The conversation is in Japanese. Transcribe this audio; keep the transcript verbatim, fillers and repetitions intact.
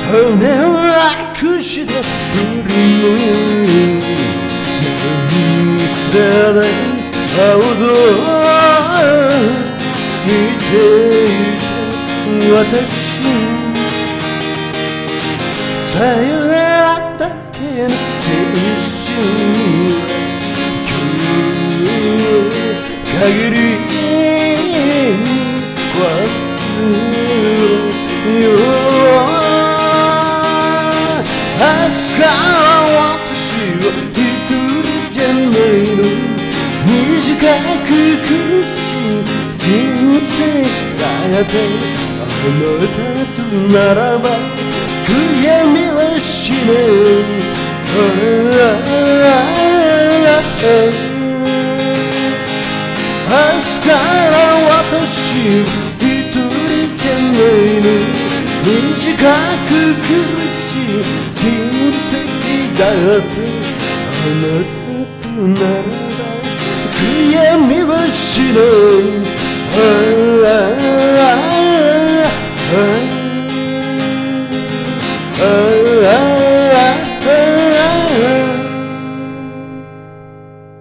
骨をなくして振り向いてない青空見ていた私さよならだけの一瞬限り忘れよう明日は私は一人じゃないの短く苦しい人生だってあなたとならば悔やみはしない明日は私一人じゃないの短く苦しい人生だってあなたとならば悔やみはしない